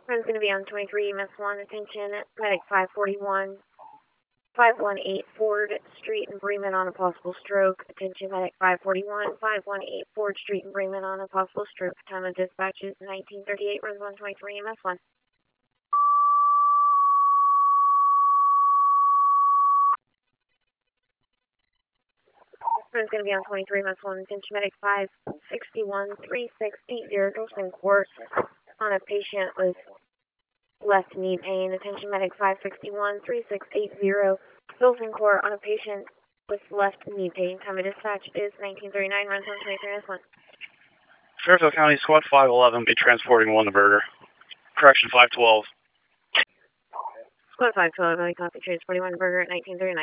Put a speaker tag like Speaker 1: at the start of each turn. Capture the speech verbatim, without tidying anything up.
Speaker 1: Friend's going to be on twenty-three E M S one. Attention, medic five forty-one, five one eight Ford Street in Bremen on a possible stroke. Attention, medic five forty-one, five one eight Ford Street in Bremen on a possible stroke. Time of dispatch is nineteen thirty-eight. Runs on twenty-three E M S one. Friend's going to be on twenty-three E M S one. Attention, medic five sixty-one, three six eight zero. Dosing court on a patient with left knee pain. Attention, medic five sixty-one, three six eight zero. Dosing court on a patient with left knee pain. Time of dispatch is nineteen thirty-nine. Runs on twenty-three E M S one.
Speaker 2: Fairfield County Squad five eleven, be transporting one to Burger. Correction five twelve.
Speaker 1: Squad five twelve, I copy transporting one Burger at nineteen thirty-nine.